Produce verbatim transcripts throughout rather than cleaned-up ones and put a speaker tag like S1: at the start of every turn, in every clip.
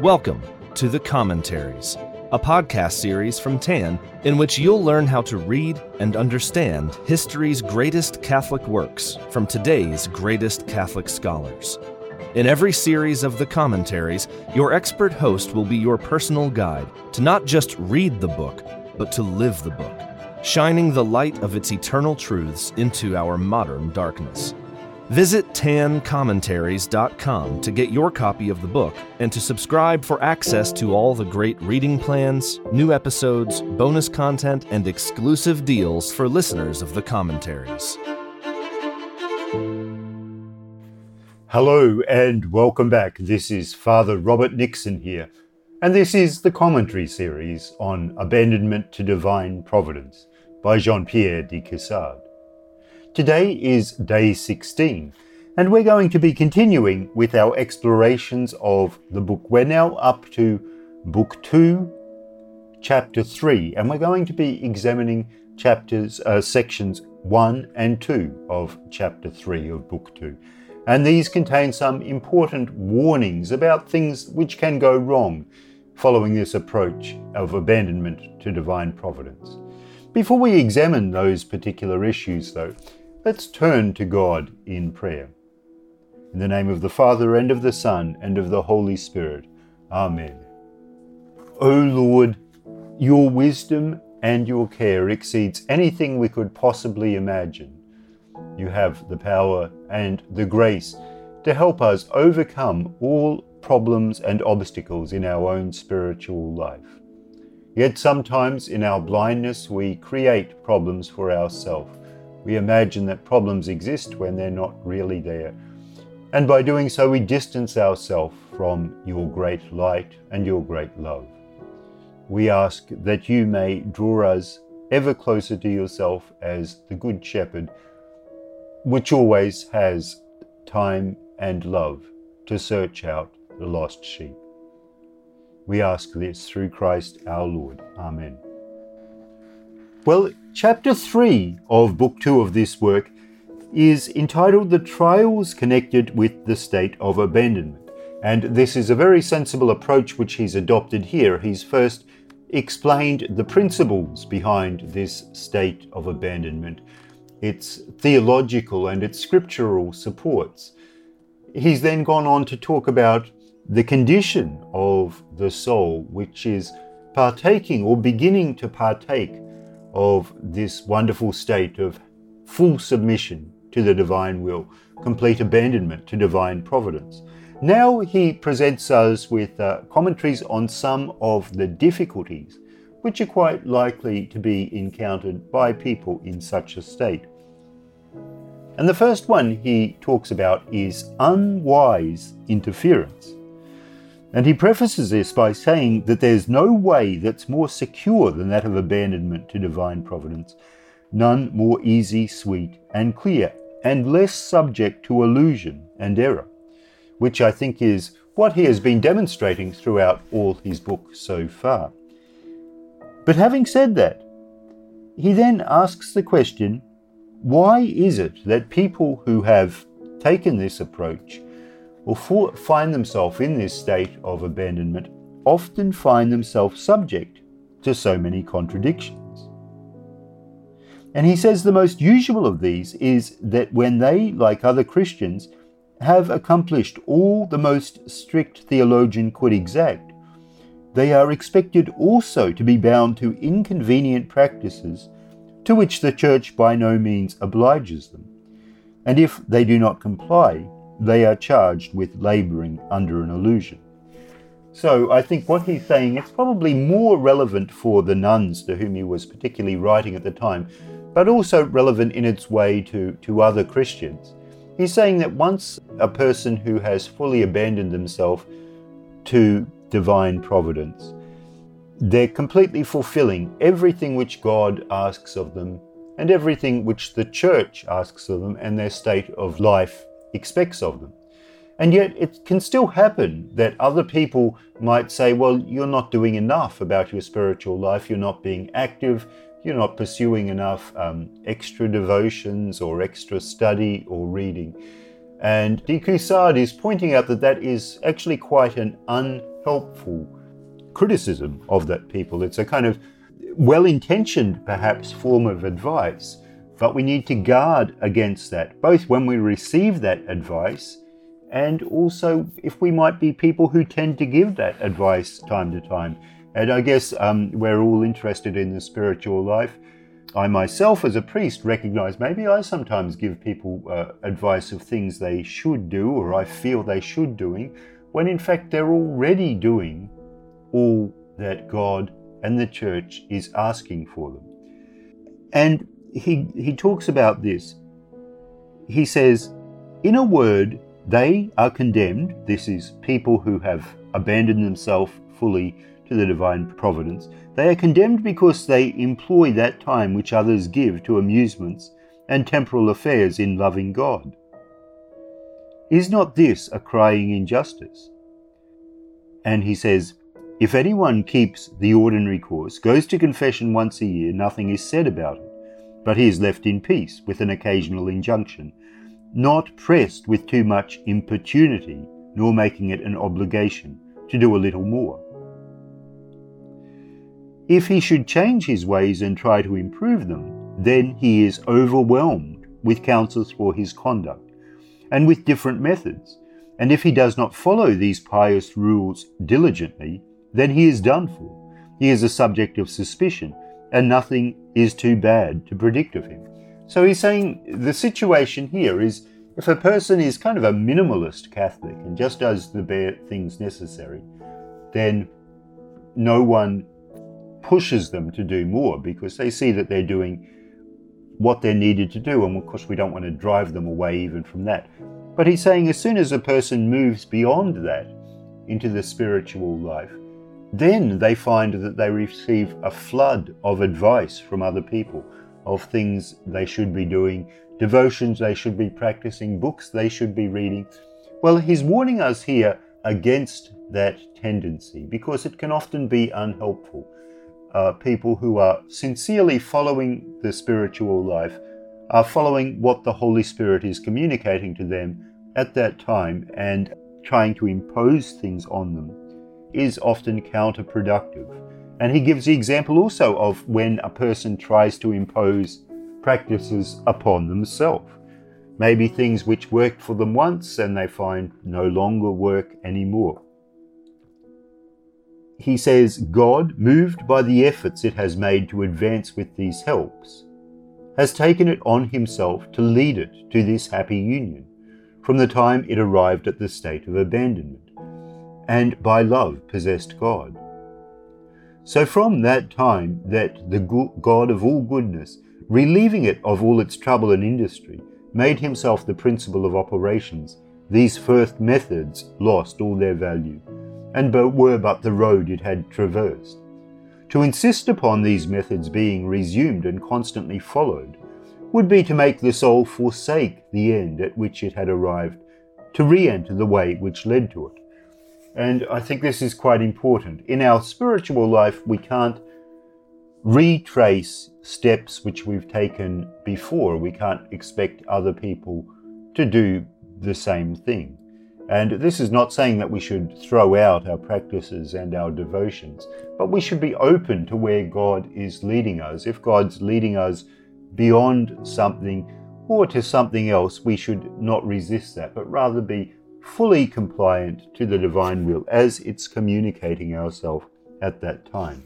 S1: Welcome to The Commentaries, a podcast series from T A N in which you'll learn how to read and understand history's greatest Catholic works from today's greatest Catholic scholars. In every series of The Commentaries, your expert host will be your personal guide to not just read the book, but to live the book, shining the light of its eternal truths into our modern darkness. Visit tan commentaries dot com to get your copy of the book and to subscribe for access to all the great reading plans, new episodes, bonus content, and exclusive deals for listeners of the commentaries.
S2: Hello and welcome back. This is Father Robert Nixon here, and this is the commentary series on Abandonment to Divine Providence by Jean-Pierre de Caussade. Today is day sixteen, and we're going to be continuing with our explorations of the book. We're now up to Book two, Chapter three, and we're going to be examining chapters, uh, sections one and two of Chapter three of Book two. And these contain some important warnings about things which can go wrong following this approach of abandonment to divine providence. Before we examine those particular issues, though, let's turn to God in prayer. In the name of the Father, and of the Son, and of the Holy Spirit. Amen. O Lord, your wisdom and your care exceeds anything we could possibly imagine. You have the power and the grace to help us overcome all problems and obstacles in our own spiritual life. Yet sometimes in our blindness we create problems for ourselves. We imagine that problems exist when they're not really there. And by doing so, we distance ourselves from your great light and your great love. We ask that you may draw us ever closer to yourself as the Good Shepherd, which always has time and love to search out the lost sheep. We ask this through Christ our Lord. Amen. Well, chapter three of book two of this work is entitled The Trials Connected with the State of Abandonment. And this is a very sensible approach which he's adopted here. He's first explained the principles behind this state of abandonment, its theological and its scriptural supports. He's then gone on to talk about the condition of the soul, which is partaking or beginning to partake of this wonderful state of full submission to the divine will, complete abandonment to divine providence. Now he presents us with uh, commentaries on some of the difficulties which are quite likely to be encountered by people in such a state. And the first one he talks about is unwise interference. And he prefaces this by saying that there's no way that's more secure than that of abandonment to divine providence, none more easy, sweet, and clear, and less subject to illusion and error, which I think is what he has been demonstrating throughout all his book so far. But having said that, he then asks the question, why is it that people who have taken this approach or for, find themselves in this state of abandonment often find themselves subject to so many contradictions? And he says the most usual of these is that when they, like other Christians, have accomplished all the most strict theologian could exact, they are expected also to be bound to inconvenient practices to which the Church by no means obliges them. And if they do not comply, they are charged with labouring under an illusion. So I think what he's saying, it's probably more relevant for the nuns to whom he was particularly writing at the time, but also relevant in its way to, to other Christians. He's saying that once a person who has fully abandoned themselves to divine providence, they're completely fulfilling everything which God asks of them and everything which the Church asks of them and their state of life expects of them. And yet it can still happen that other people might say, well, you're not doing enough about your spiritual life, you're not being active, you're not pursuing enough um, extra devotions or extra study or reading. And de Caussade is pointing out that that is actually quite an helpful criticism of that people. It's a kind of well-intentioned, perhaps, form of advice, but we need to guard against that, both when we receive that advice and also if we might be people who tend to give that advice time to time. And I guess um, we're all interested in the spiritual life. I myself, as a priest, recognize maybe I sometimes give people uh, advice of things they should do or I feel they should doing, when in fact they're already doing all that God and the church is asking for them. And he he talks about this. He says, in a word, they are condemned. This is people who have abandoned themselves fully to the divine providence. They are condemned because they employ that time which others give to amusements and temporal affairs in loving God. Is not this a crying injustice? And he says, if anyone keeps the ordinary course, goes to confession once a year, nothing is said about it, but he is left in peace with an occasional injunction, not pressed with too much importunity, nor making it an obligation to do a little more. If he should change his ways and try to improve them, then he is overwhelmed with counsels for his conduct, and with different methods. And if he does not follow these pious rules diligently, then he is done for. He is a subject of suspicion, and nothing is too bad to predict of him. So he's saying the situation here is, if a person is kind of a minimalist Catholic and just does the bare things necessary, then no one pushes them to do more because they see that they're doing what they're needed to do, and of course we don't want to drive them away even from that. But he's saying as soon as a person moves beyond that into the spiritual life, then they find that they receive a flood of advice from other people, of things they should be doing, devotions they should be practicing, books they should be reading. Well, he's warning us here against that tendency because it can often be unhelpful. Uh, people who are sincerely following the spiritual life are following what the Holy Spirit is communicating to them at that time, and trying to impose things on them is often counterproductive. And he gives the example also of when a person tries to impose practices upon themselves. Maybe things which worked for them once and they find no longer work anymore. He says, God, moved by the efforts it has made to advance with these helps, has taken it on himself to lead it to this happy union from the time it arrived at the state of abandonment, and by love possessed God. So from that time that the God of all goodness, relieving it of all its trouble and industry, made himself the principle of operations, these first methods lost all their value, and were but the road it had traversed. To insist upon these methods being resumed and constantly followed would be to make the soul forsake the end at which it had arrived, to re-enter the way which led to it. And I think this is quite important. In our spiritual life, we can't retrace steps which we've taken before. We can't expect other people to do the same thing. And this is not saying that we should throw out our practices and our devotions, but we should be open to where God is leading us. If God's leading us beyond something or to something else, we should not resist that, but rather be fully compliant to the divine will as it's communicating ourselves at that time.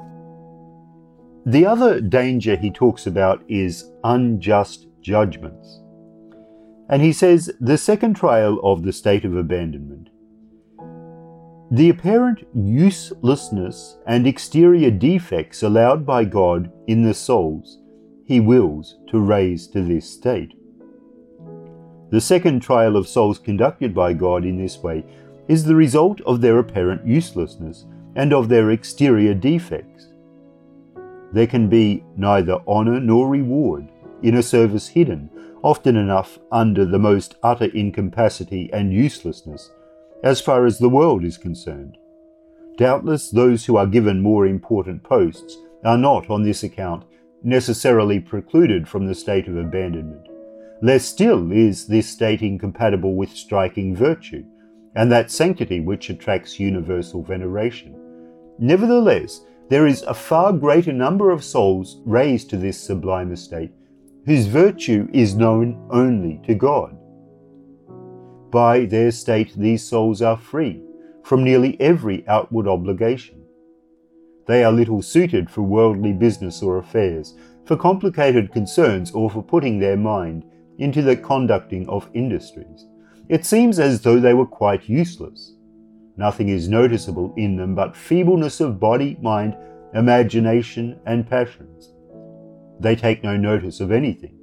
S2: The other danger he talks about is unjust judgments. And he says, the second trial of the state of abandonment. The apparent uselessness and exterior defects allowed by God in the souls he wills to raise to this state. The second trial of souls conducted by God in this way is the result of their apparent uselessness and of their exterior defects. There can be neither honour nor reward in a service hidden often enough under the most utter incapacity and uselessness as far as the world is concerned. Doubtless those who are given more important posts are not, on this account, necessarily precluded from the state of abandonment. Less still is this state incompatible with striking virtue, and that sanctity which attracts universal veneration. Nevertheless, there is a far greater number of souls raised to this sublime estate, whose virtue is known only to God. By their state, these souls are free from nearly every outward obligation. They are little suited for worldly business or affairs, for complicated concerns, or for putting their mind into the conducting of industries. It seems as though they were quite useless. Nothing is noticeable in them but feebleness of body, mind, imagination, and passions. They take no notice of anything.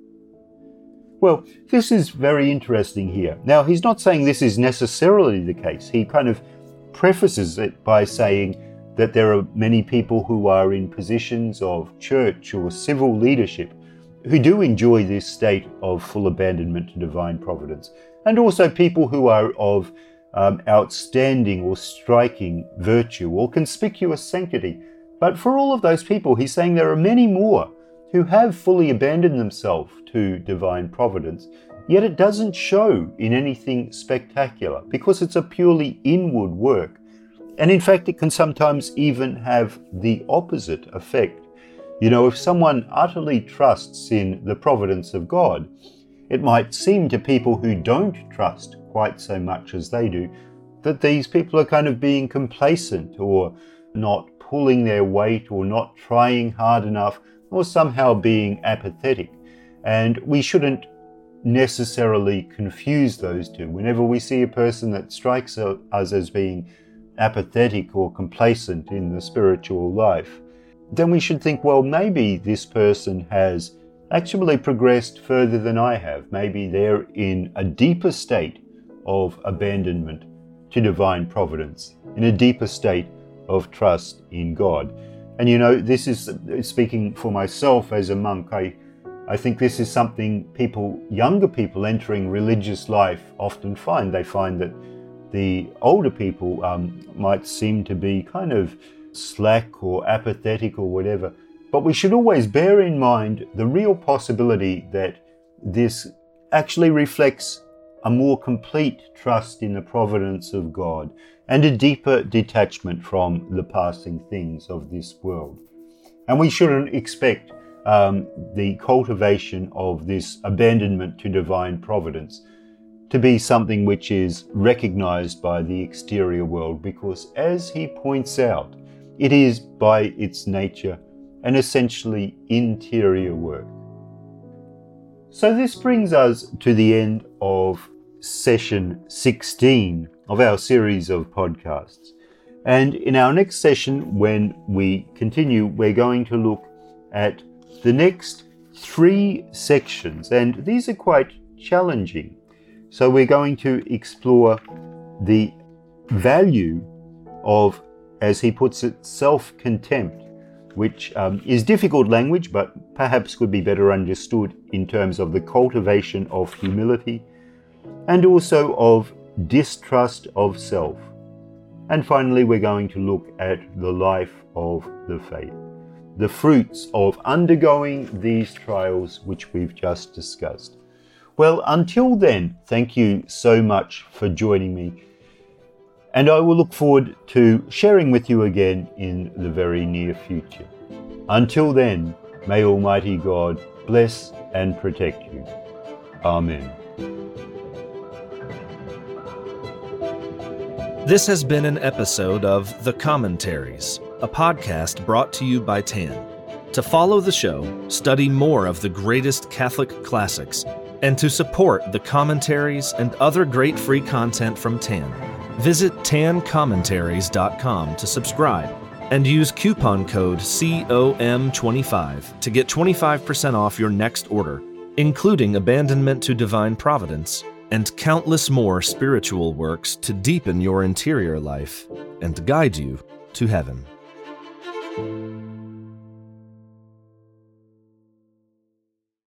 S2: Well, this is very interesting here. Now, he's not saying this is necessarily the case. He kind of prefaces it by saying that there are many people who are in positions of church or civil leadership who do enjoy this state of full abandonment to divine providence, and also people who are of um, outstanding or striking virtue or conspicuous sanctity. But for all of those people, he's saying there are many more who have fully abandoned themselves to divine providence, yet it doesn't show in anything spectacular because it's a purely inward work. And in fact, it can sometimes even have the opposite effect. You know, if someone utterly trusts in the providence of God, it might seem to people who don't trust quite so much as they do that these people are kind of being complacent or not pulling their weight or not trying hard enough or somehow being apathetic. And we shouldn't necessarily confuse those two. Whenever we see a person that strikes us as being apathetic or complacent in the spiritual life, then we should think, well, maybe this person has actually progressed further than I have. Maybe they're in a deeper state of abandonment to divine providence, in a deeper state of trust in God. And you know, this is speaking for myself as a monk. I, I think this is something people, younger people entering religious life often find. They find that the older people um, might seem to be kind of slack or apathetic or whatever. But we should always bear in mind the real possibility that this actually reflects a more complete trust in the providence of God and a deeper detachment from the passing things of this world. And we shouldn't expect um, the cultivation of this abandonment to divine providence to be something which is recognized by the exterior world, because as he points out, it is by its nature an essentially interior work. So this brings us to the end of session sixteen of our series of podcasts. And in our next session, when we continue, we're going to look at the next three sections, and these are quite challenging. So we're going to explore the value of, as he puts it, self-contempt, which um, is difficult language, but perhaps could be better understood in terms of the cultivation of humility and also of distrust of self. And finally, we're going to look at the life of the faith, the fruits of undergoing these trials which we've just discussed. Well, until then, thank you so much for joining me, and I will look forward to sharing with you again in the very near future. Until then, may Almighty God bless and protect you. Amen.
S1: This has been an episode of The Commentaries, a podcast brought to you by Tan. To follow the show, study more of the greatest Catholic classics, and to support the commentaries and other great free content from Tan, visit tan commentaries dot com to subscribe and use coupon code C O M twenty-five to get twenty-five percent off your next order, including Abandonment to Divine Providence and countless more spiritual works to deepen your interior life and guide you to heaven.